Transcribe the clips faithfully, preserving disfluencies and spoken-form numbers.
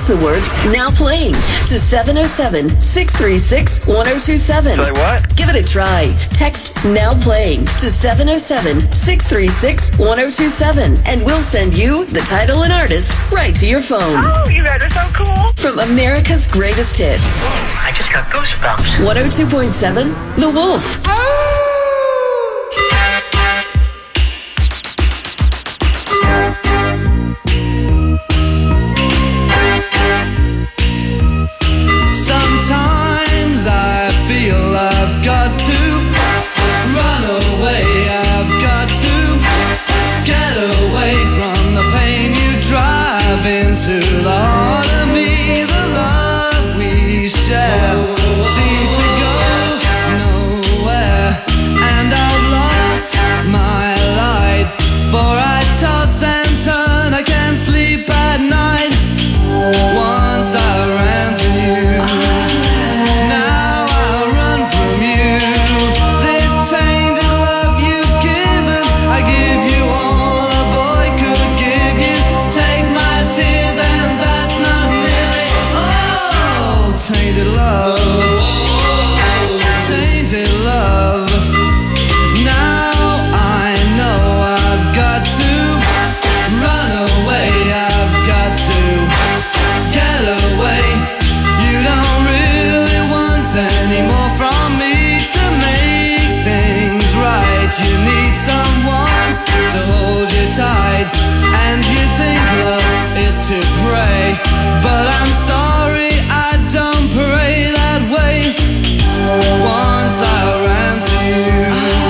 Text the words "now playing" to seven oh seven, six three six, one oh two seven. Say what? Give it a try. Text "now playing" to seven oh seven, six three six, one oh two seven, and we'll send you the title and artist right to your phone. Oh, you guys are so cool. From America's greatest hits. I just got goosebumps. one oh two point seven, The Wolf. Sometimes I feel I've got to run away. I've got to get away from the pain you drive into the heart of me. The love we share seems to go nowhere, and I've lost my light, for I toss and turn. I can't sleep at night. Once I ran to you, now I run from you. This tainted love you've given, I give you all a boy could give you. Take my tears and that's not nearly all. Tainted love, tainted love. Now I know I've got to run away. I've got to get away. You don't really want any more from me to make things right. You need someone to hold you tight, and you think love is to pray, but I'm sorry, I don't pray that way. Once I ran to you,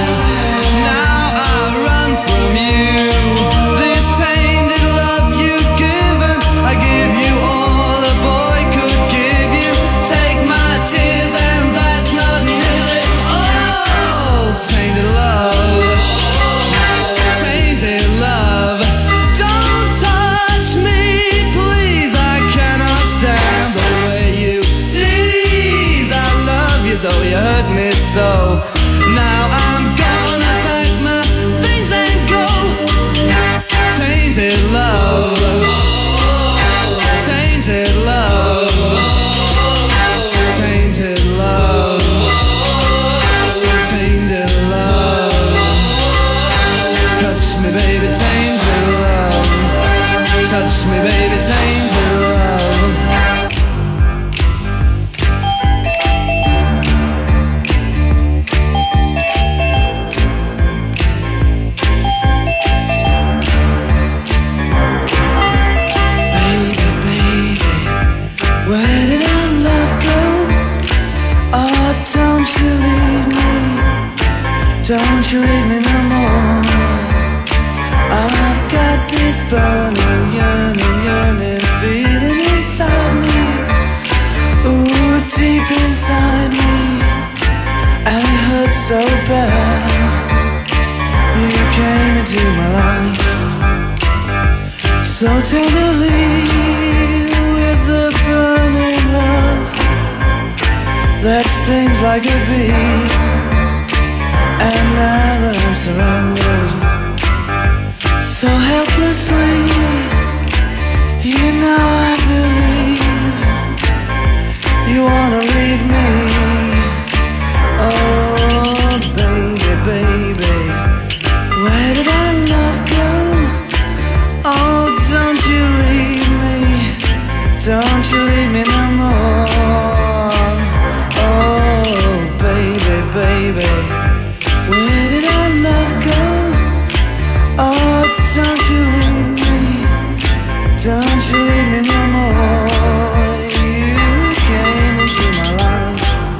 now I run from you. This tainted love you've given, I give you all a boy could give you. Take my tears and that's not nearly all. Tainted love, tainted love. Don't touch me, please, I cannot stand the way you tease. I love you though you hurt me so. Now I'm gonna pack my things and go. Tainted love, tainted love, tainted love, tainted love. Touch me, baby, tainted love. Touch me, baby, tainted love. Baby, baby, where did our love go? Oh, don't you leave me, don't you leave me no more. I've got this burning, yearning, yearning feeling inside me. Ooh, deep inside me, and it hurts so bad. You came into my life so tenderly, with the burning love that stings like a bee. And now that I'm surrendered so helplessly, you know I believe you wanna leave me. Oh, baby, baby, where did our love go? Oh, don't you leave me, don't you leave me no more. Oh, baby, baby, where did our love go? Oh, don't you leave me, don't you leave me no more. You came into my life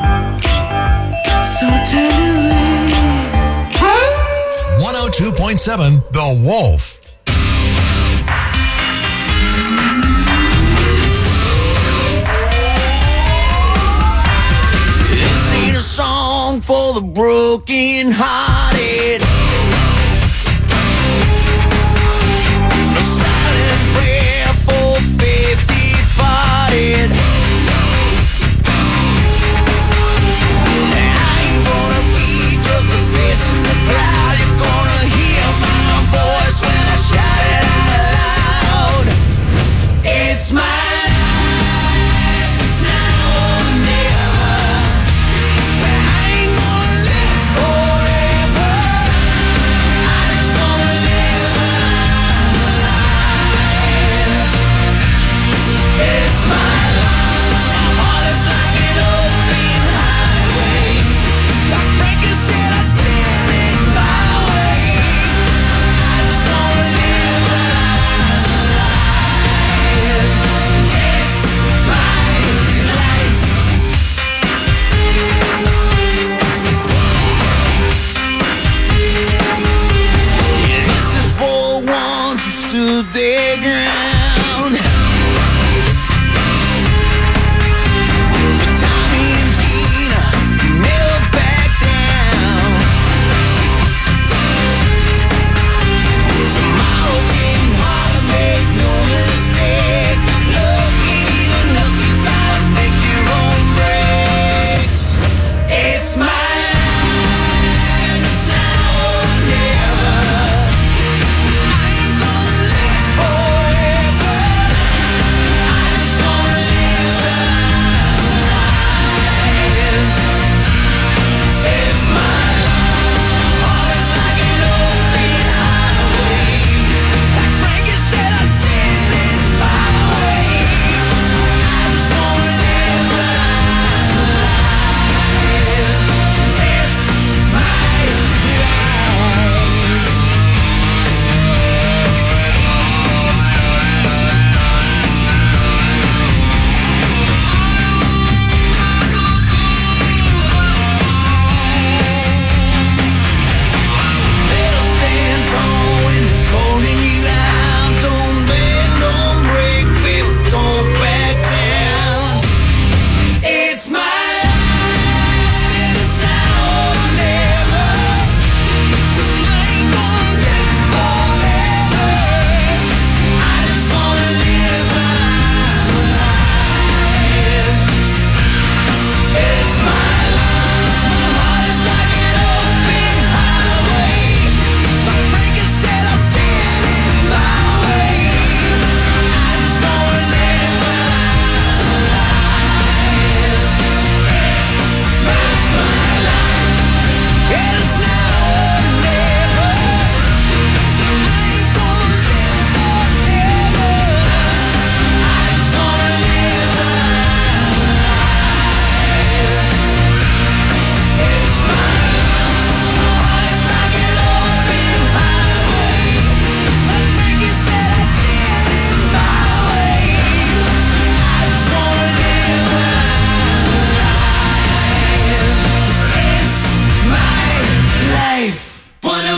so tenderly. one oh two point seven, The Wolf. This ain't a song for the broken hearted. A silent prayer for faith departed. I ain't gonna be just a face in the crowd. You're gonna hear my voice when I shout it out loud. It's my life.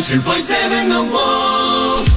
two point seven The Wolf.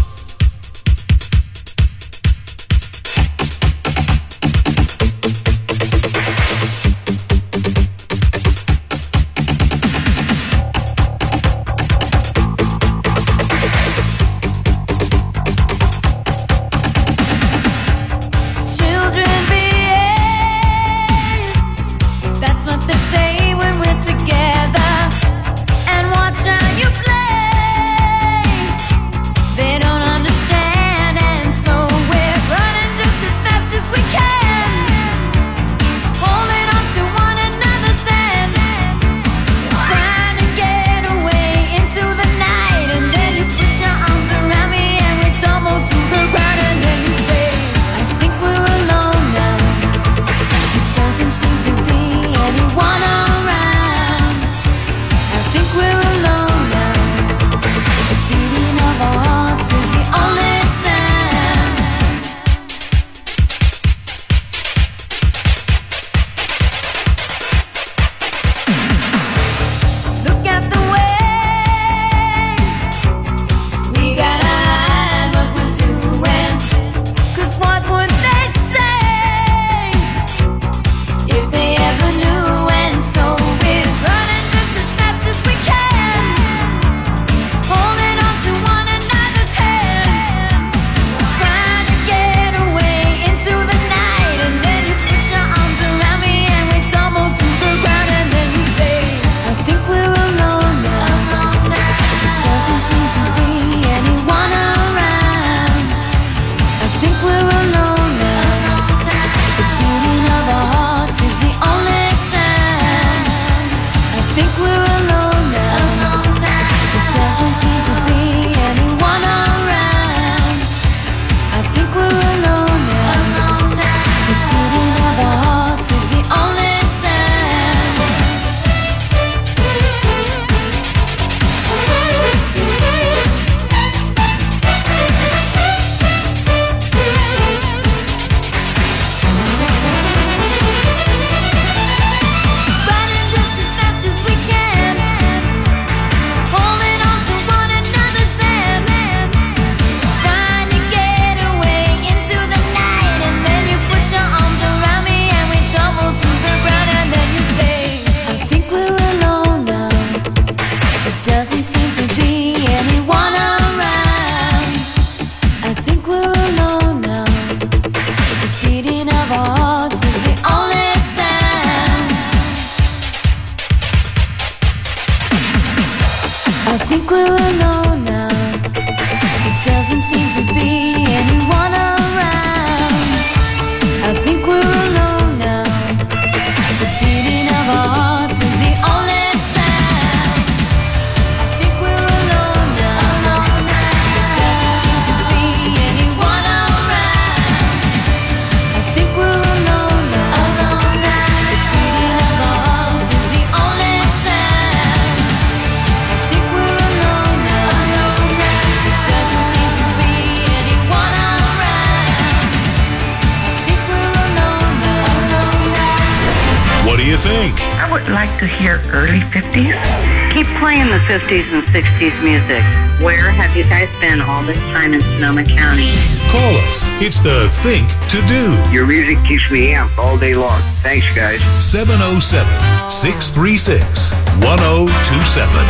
fifties and sixties music. Where have you guys been all this time in Sonoma County? Call us. It's the Think to Do. Your music keeps me amped all day long. Thanks, guys. seven oh seven, six three six, one oh two seven.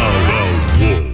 The Wolf.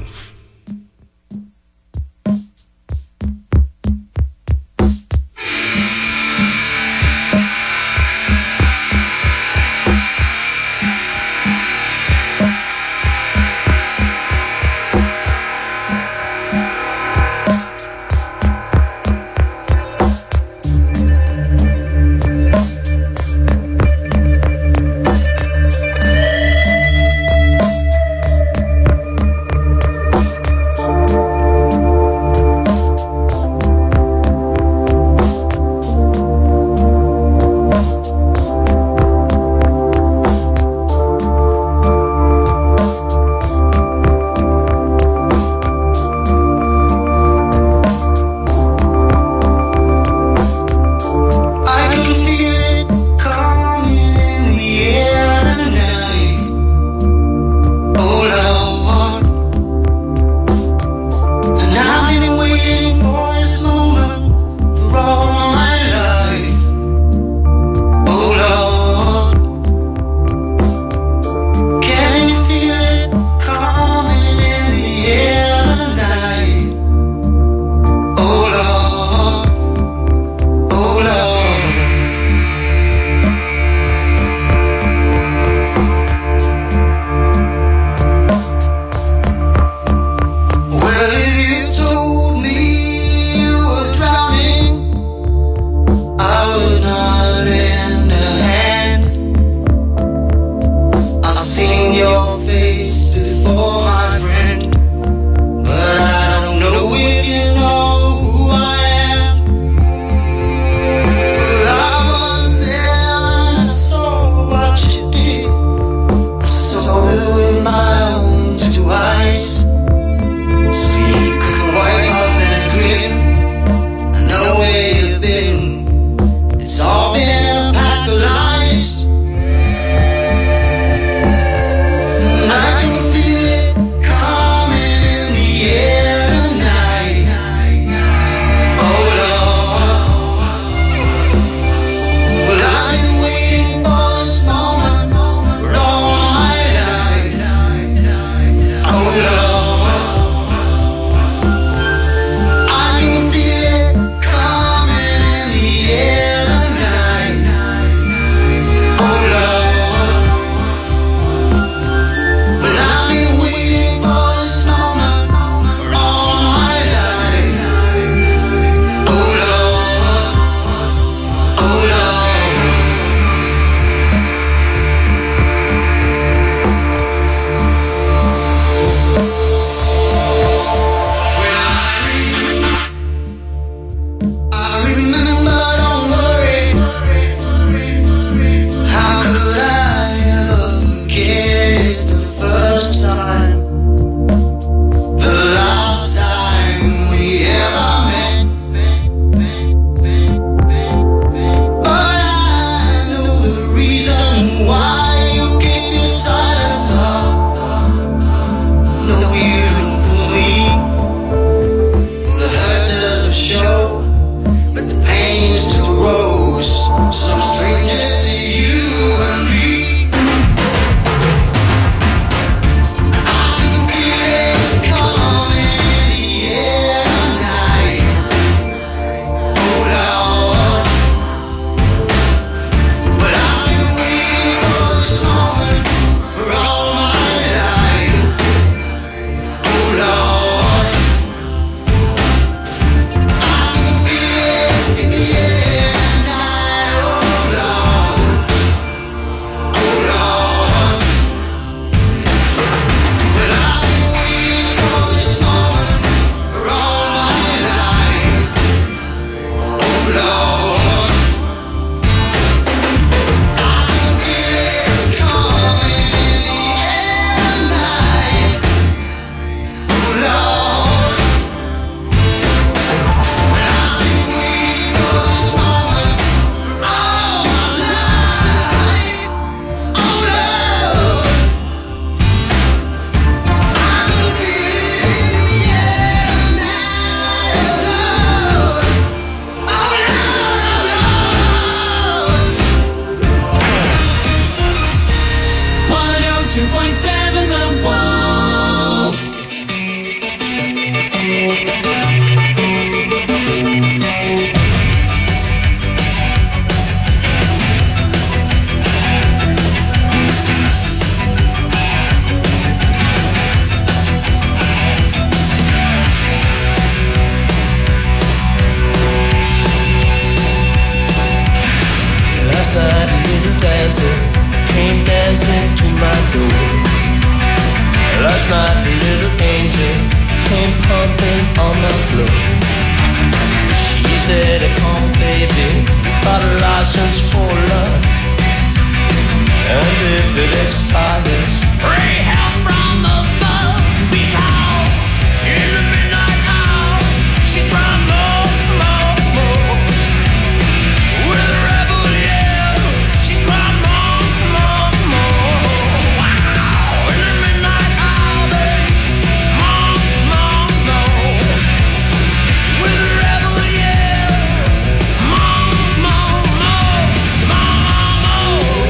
dancer came dancing to my door. Last night a little angel came pumping on the floor. She said, come baby, got a license for love, and if it excites, pray help from above, because in the midnight hour she cried more, more, more. With a rebel yell, she cried more, more, more. Wow, in the midnight hour, babe, more, more, more. With a rebel yell, more, more, more, more, more.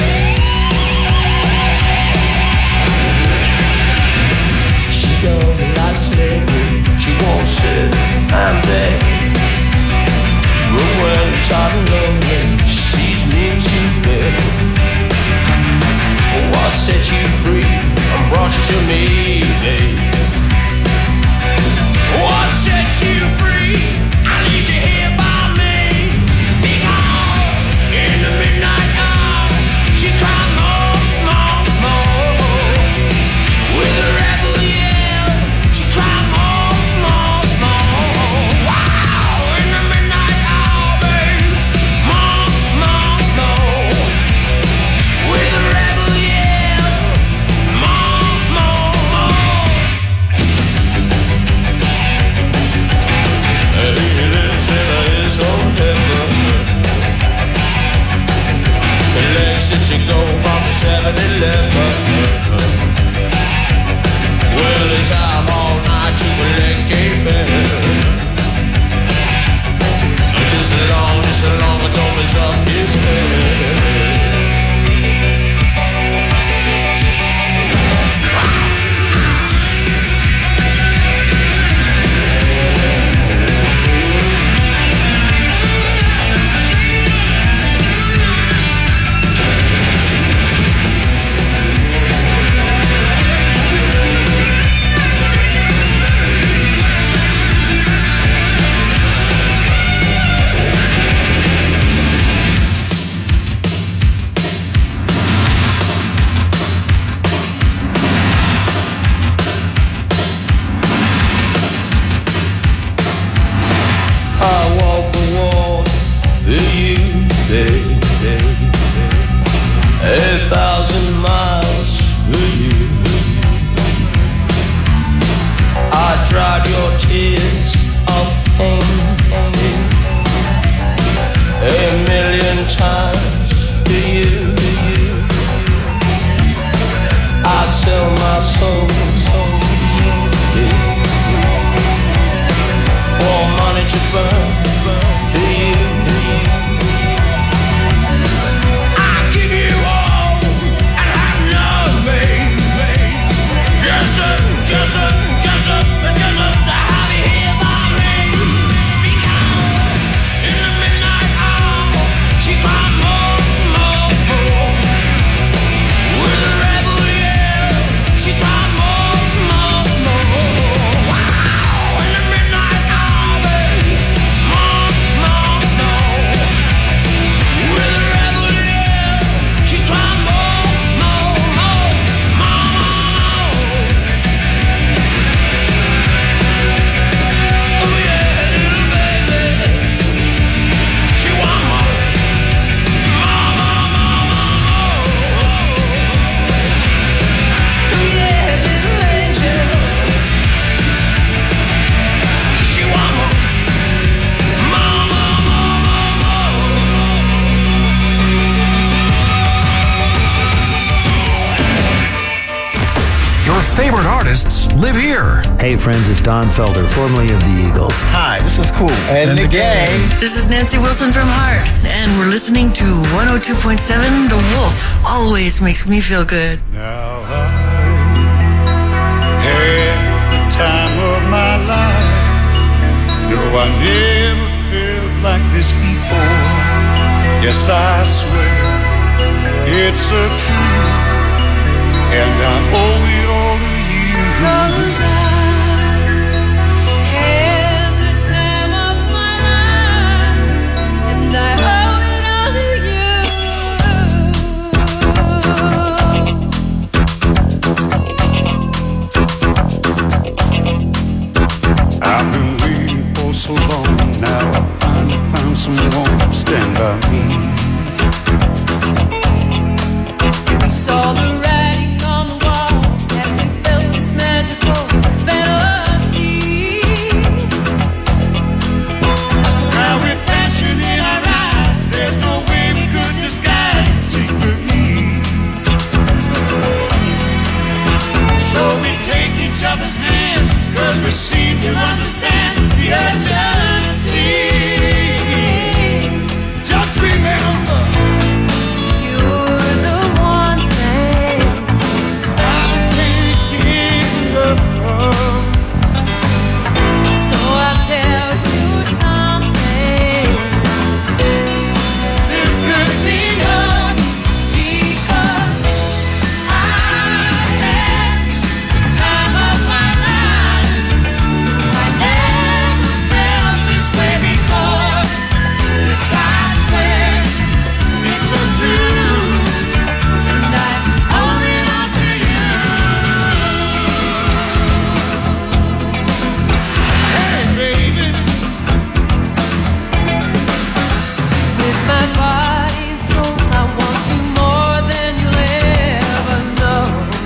She don't like slavery, she won't sit, I'm there. But when I'm tired and lonely, she sees me too bad. What set you free and brought you to me, babe? What set you free? I need you here by me, because in the midnight hour she cried more, more, more. With a rebel yell, she cried more, more, more. Wow, in the midnight hour, babe, more, more, more. With a rebel yell, more, more, more. Hey, little sailor is on heaven. The legs that you go from the seven eleven. Well, it's out all night to the leg cave. Just as long, just as long ago as up his head. I walk the walk for you, baby, a thousand miles for you. I dried your tears of pain a million times for you. I'd sell my soul for you. For money to burn for you. I'll give you all and have none, babe. Just a, just a, just a, just a, to have you here by me. Because in the midnight hour she cried more, more, more. With a rebel yell, she cried more, more, more. Wow, in the midnight hour, babe, more, more, more. With a rebel yell, she cried more, more, more, more, more. Oh yeah, little baby, she want more, more, more, more, more. Oh yeah, little angel, she want more, more, more, more, Your favorite artists live here. Hey friends, it's Don Felder, formerly of the Eagles. Hi, this is Cool. And, the gang. This is Nancy Wilson from Heart, and we're listening to one oh two point seven The Wolf. Always makes me feel good. Now I had the time of my life. No, I never felt like this before. Yes, I swear it's a truth, and I owe it all to you. 'Cause I had the time of my life, and I owe it all to you. seem to understand the urgency. Just remember, You're the one thing I can't give up. So I'll tell you something. This could be love Because I had the time of my life. I never felt this way before. Yes, I swear it's so true. and I'm holding on to you. Hey, baby, With my body and soul, I want you more than you'll ever know.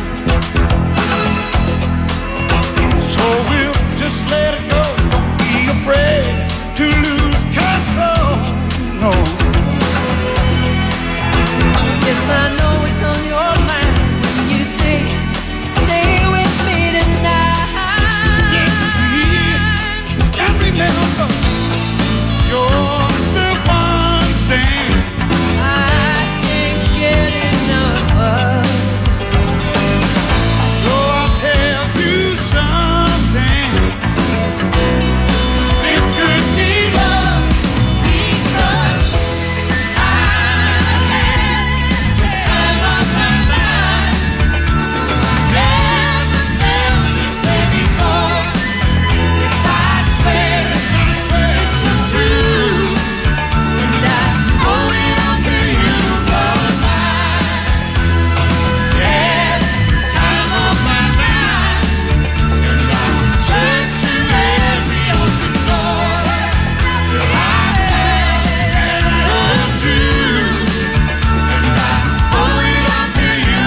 so we'll just let it go. Don't be afraid to lose control. No. Yes, I know it's on your mind when you say, stay with me tonight. Just remember, you're the one thing I can't get enough of. so I'll tell you something. This could be love Because I had the time of my life. Never felt this way before. Yes, I swear it's so true. And I'm holding on to you 'cause I had the time of my life. And I'm searching every open door till I found true. And I'm holding on to you.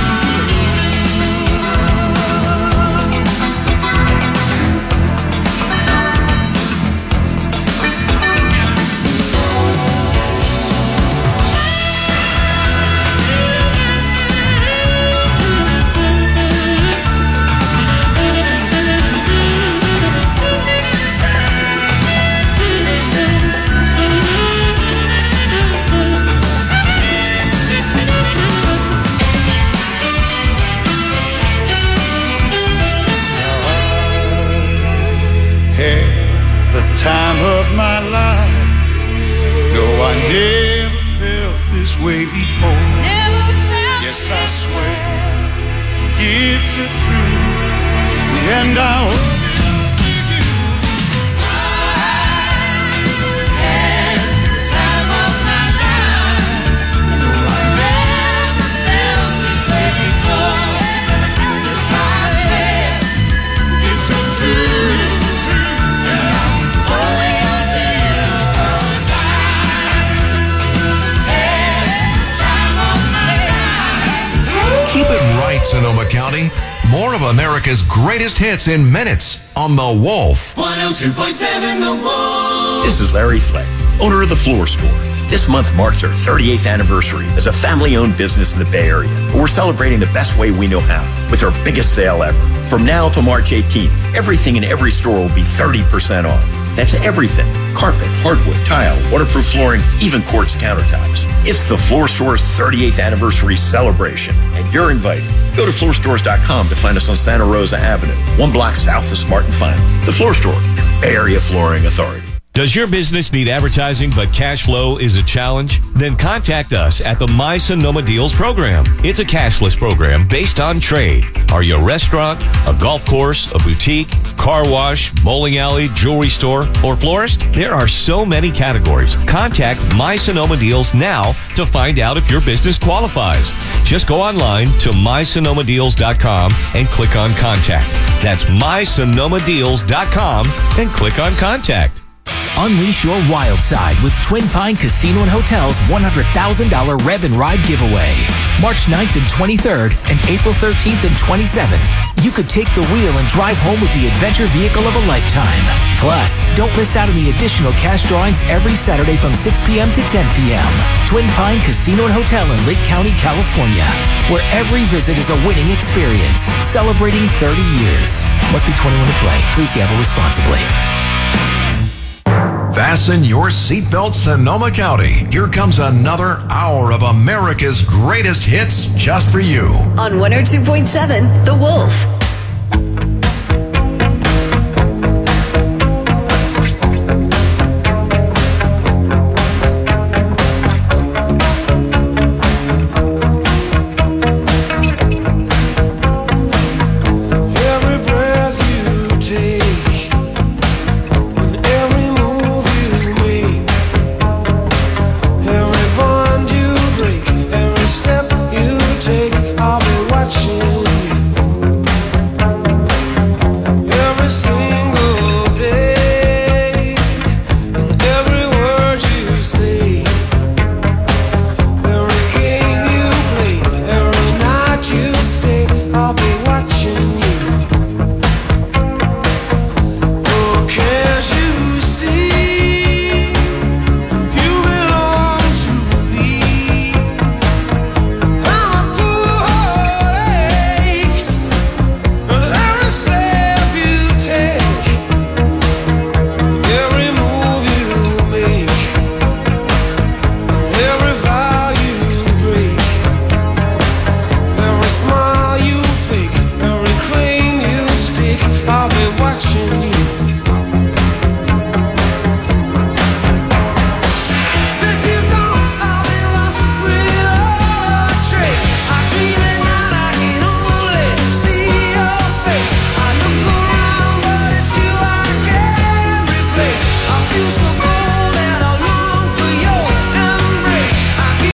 Had the time of my life. No, I never felt this way before. Never felt Yes, I swear it's a truth, and I hope had the time of my life. No, I never felt this way before. Yes, I swear it's so true. And I'm holding on to you 'cause I had the time of my life. Keep it right, Sonoma County. More of America's greatest hits in minutes on The Wolf. one oh two point seven The Wolf. This is Larry Flay, owner of The Floor Store. This month marks our thirty-eighth anniversary as a family-owned business in the Bay Area. We're celebrating the best way we know how with our biggest sale ever. From now till March eighteenth, everything in every store will be thirty percent off. That's everything. Carpet, hardwood, tile, waterproof flooring, even quartz countertops. It's the Floor Store's thirty-eighth anniversary celebration, and you're invited. Go to floor stores dot com to find us on Santa Rosa Avenue, one block south of Smart and Final. The Floor Store, Bay Area Flooring Authority. Does your business need advertising but cash flow is a challenge? Then contact us at the My Sonoma Deals program. It's a cashless program based on trade. Are you a restaurant, a golf course, a boutique, car wash, bowling alley, jewelry store, or florist? There are so many categories. Contact My Sonoma Deals now to find out if your business qualifies. Just go online to my sonoma deals dot com and click on contact. That's my sonoma deals dot com and click on contact. Unleash your wild side with Twin Pine Casino and Hotel's one hundred thousand dollars Rev and Ride giveaway. March ninth and twenty-third and April thirteenth and twenty-seventh. you could take the wheel and drive home with the adventure vehicle of a lifetime. Plus, don't miss out on the additional cash drawings every Saturday from six p.m. to ten p.m. Twin Pine Casino and Hotel in Lake County, California, where every visit is a winning experience. Celebrating thirty years. Must be twenty-one to play. Please gamble responsibly. Fasten your seatbelt, Sonoma County. Here comes another hour of America's greatest hits just for you. On one oh two point seven, The Wolf.